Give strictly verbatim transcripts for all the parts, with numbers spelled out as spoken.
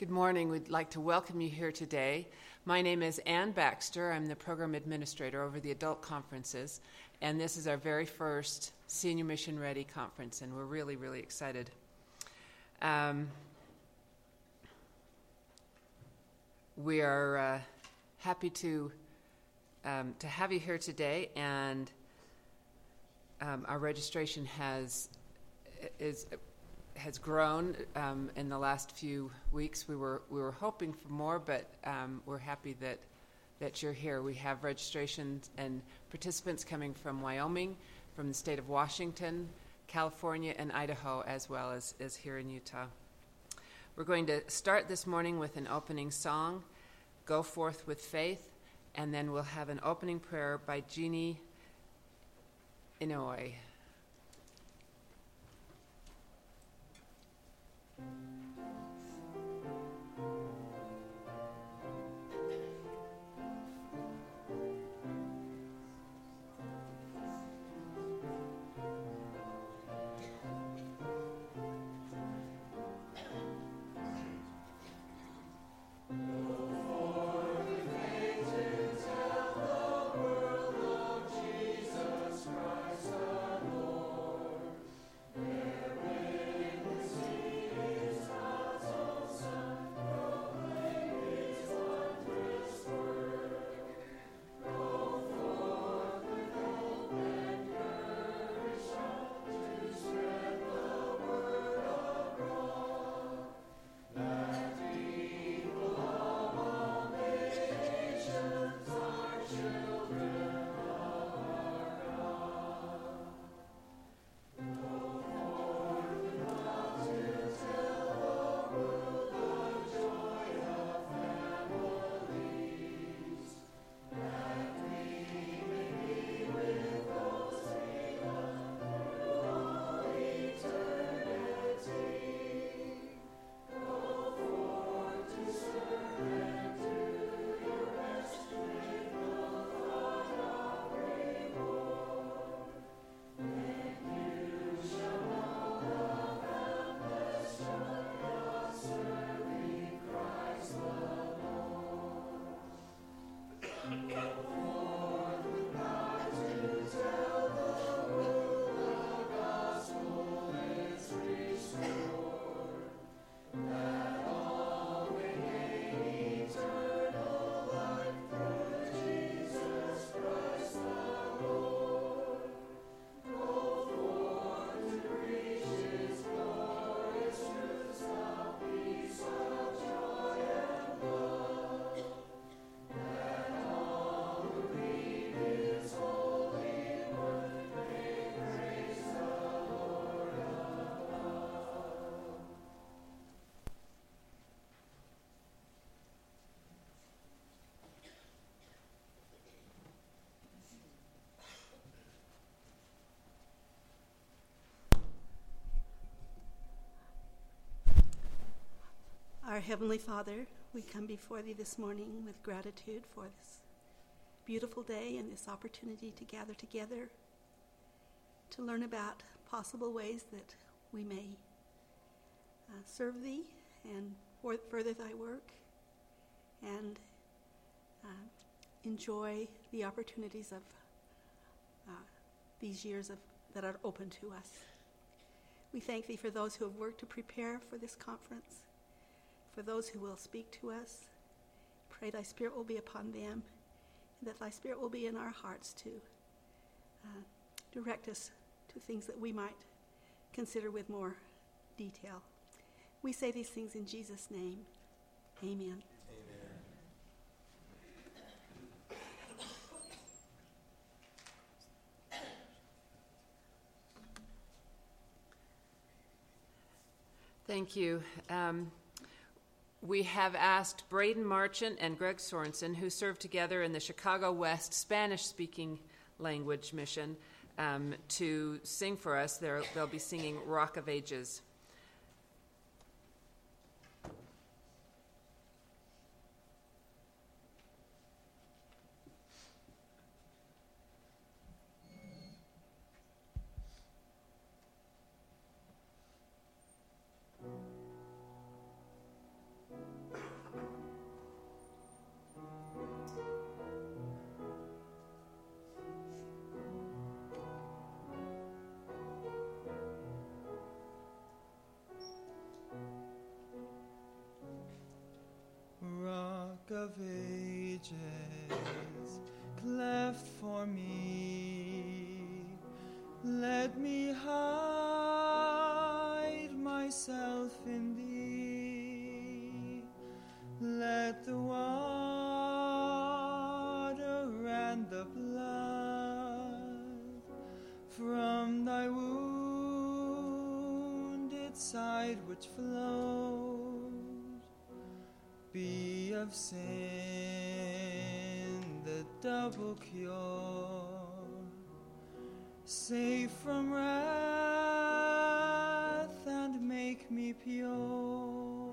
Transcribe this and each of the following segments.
Good morning. We'd like to welcome you here today. My name is Ann Baxter. I'm the program administrator over the adult conferences, and this is our very first Senior Mission Ready conference, and we're really, really excited. Um, we are uh, happy to um, to have you here today, and um, our registration has is. has grown um, in the last few weeks. We were we were hoping for more, but um, we're happy that that you're here. We have registrations and participants coming from Wyoming, from the state of Washington, California, and Idaho, as well as, as here in Utah. We're going to start this morning with an opening song, Go Forth with Faith, and then we'll have an opening prayer by Jeannie Inouye. Our Heavenly Father, we come before Thee this morning with gratitude for this beautiful day and this opportunity to gather together to learn about possible ways that we may uh, serve Thee and for- further Thy work and uh, enjoy the opportunities of uh, these years of, that are open to us. We thank Thee for those who have worked to prepare for this conference, for those who will speak to us. Pray Thy Spirit will be upon them, and that Thy Spirit will be in our hearts to uh, direct us to things that we might consider with more detail. We say these things in Jesus' name. Amen. Amen. Thank you. Um, We have asked Braden Marchant and Greg Sorensen, who served together in the Chicago West Spanish-speaking language mission, um, to sing for us. They're, they'll be singing Rock of Ages. Thank you. of ages, cleft for me. Let me hide myself in thee. Let the water and the blood from thy wounded side which flowed be of sin the double cure, save from wrath and make me pure.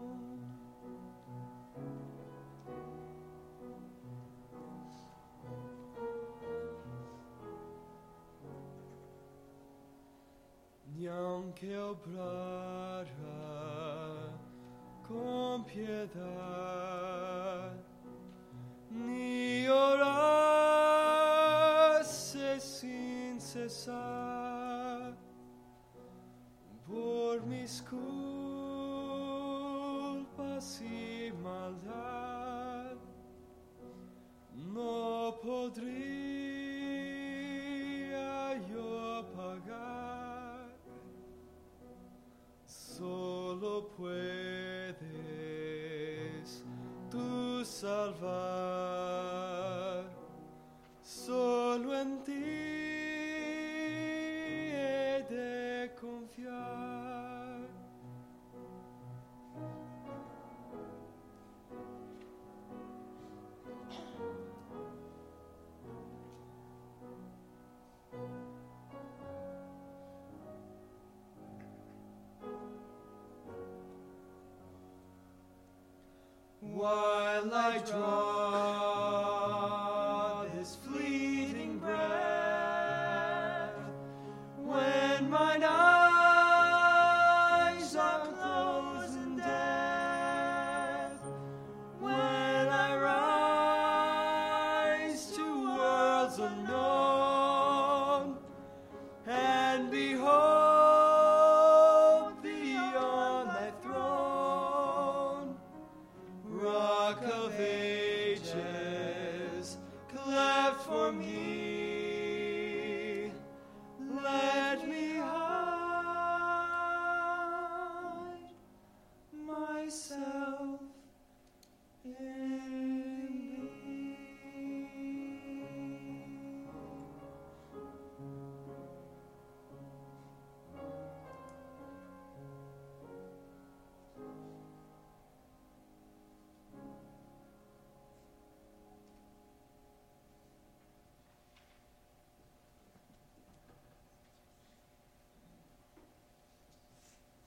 Neanche obrara con pietà, ni orasse sin cesar, por mis culpas y maldad, no podría yo pagar. Solo puedes tú salvar, solo en ti he de confiar. While I draw this fleeting breath, when mine eyes are closed in death, when I rise to worlds unknown and behold thee on thy throne, Rock of ages, cleft for me, let me hide myself in thee.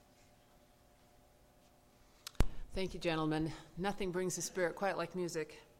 Thank you, gentlemen. Nothing brings the spirit quite like music.